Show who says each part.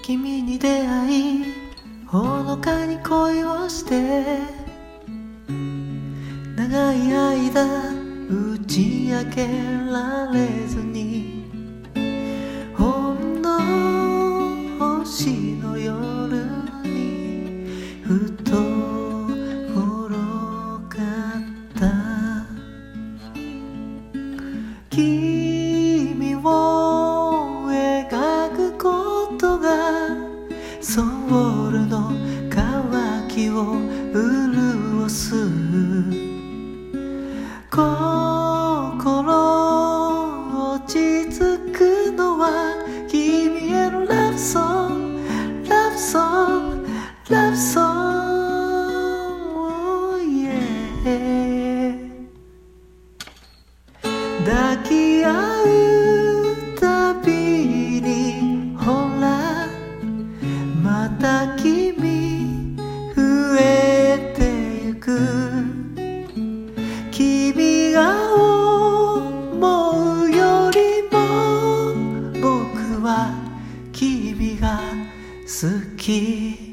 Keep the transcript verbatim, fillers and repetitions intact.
Speaker 1: 君に出会いほのかに恋をして長い間打ち明けられずにほんの星の夜にふと転がった君を描くことがソウルの渇きを潤す心落ち着くのは君へのラブソングラブソングラブソング、yeah、抱き合うたびにほらまた君増えてゆく君が思うよりも僕は君が好き